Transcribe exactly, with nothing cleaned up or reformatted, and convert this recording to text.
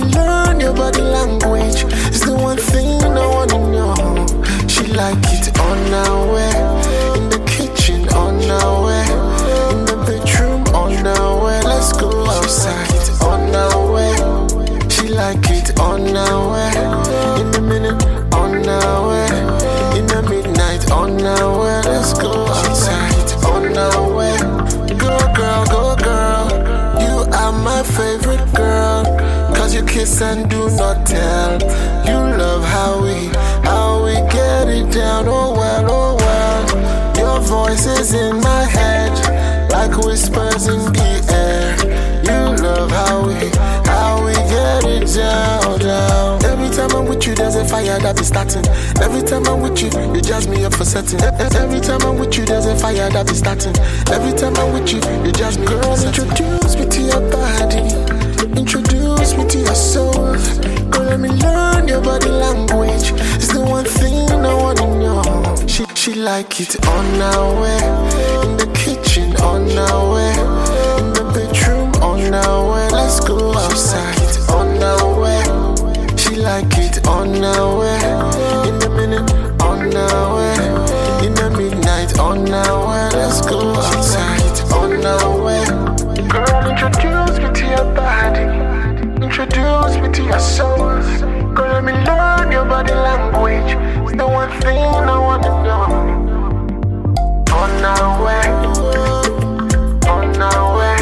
learn your body language. It's the one thing I wanna know. She like it on our way, in the kitchen on our way, in the bedroom on our way. Let's go outside on our way. She like it on our way, in the minute on our way, in the midnight on our way. Let's go outside on our way. Go girl, go girl, you are my favorite girl. Cause you kiss and do not tell. You love how we, how we get it down. Oh well, oh well. Your voice is in my head, like whispers in the air. You love how we, how we get it down, down. Every time I'm with you, there's a fire that be starting. Every time I'm with you, you jazz me up for setting. Every time I'm with you, there's a fire that be starting. Every time I'm with you, you jazz me up for setting. Girl, introduce me to your body, introduce me to your soul. Girl, let me learn your body language. It's the one thing I wanna know. She, she like it on our way, in the kitchen on our way, in the bedroom on our way. Let's go outside on our way. She like it on our way, in the minute on our way, in the midnight on our way. Let's go outside on our way. Girl, introduce me to your body, introduce me to your soul. Girl, let me learn your body language. It's the one thing I wanna know. On our way, on our way.